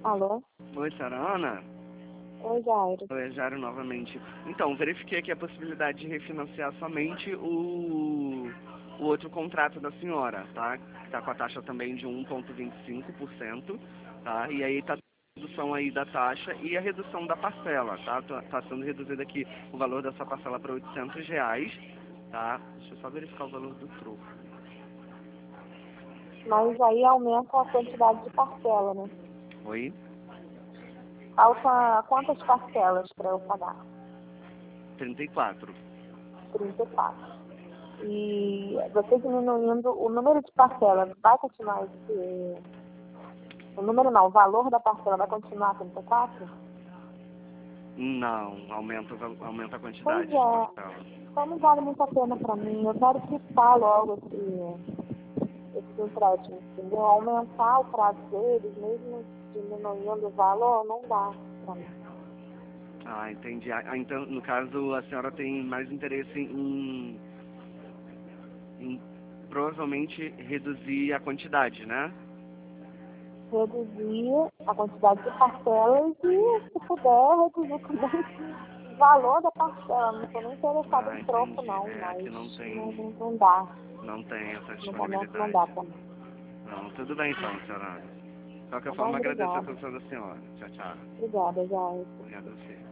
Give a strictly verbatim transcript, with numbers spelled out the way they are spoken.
Alô? Oi, senhora Ana? Oi, Jairo. Oi, Jairo novamente. Então, verifiquei aqui a possibilidade de refinanciar somente o, o outro contrato da senhora, tá? Que tá com a taxa também de um vírgula vinte e cinco por cento, tá? E aí tá a redução aí da taxa e a redução da parcela, tá? Tá tá sendo reduzido aqui o valor dessa parcela para oitocentos reais, tá? Deixa eu só verificar o valor do troco. Mas aí aumenta a quantidade de parcela, né? Oi? Falta quantas parcelas para eu pagar? trinta e quatro. trinta e quatro. E você diminuindo o número de parcelas, vai continuar esse... O número não, o valor da parcela vai continuar trinta e quatro? Não, aumenta, o val- aumenta a Pois quantidade de é, parcela. só não vale muito a pena para mim. Eu quero quitar logo esse, esse empréstimo, entendeu? Aumentar o prazo deles, mesmo diminuindo o valor, não dá para mim. Ah, entendi. Ah, então, no caso, a senhora tem mais interesse em, em provavelmente reduzir a quantidade, né? Reduzir a quantidade de parcelas e, se puder, reduzir também o valor da parcela. Não estou nem interessada Ah, em troco, entendi. não, É, aqui mas não não, tem, não dá. não tem essa No momento não dá disponibilidade. para mim. Não, tudo bem então, senhora. De qualquer Tá bom? forma, agradeço a Obrigada. atenção da senhora. Tchau, tchau. Obrigada, Jair. Obrigado a você.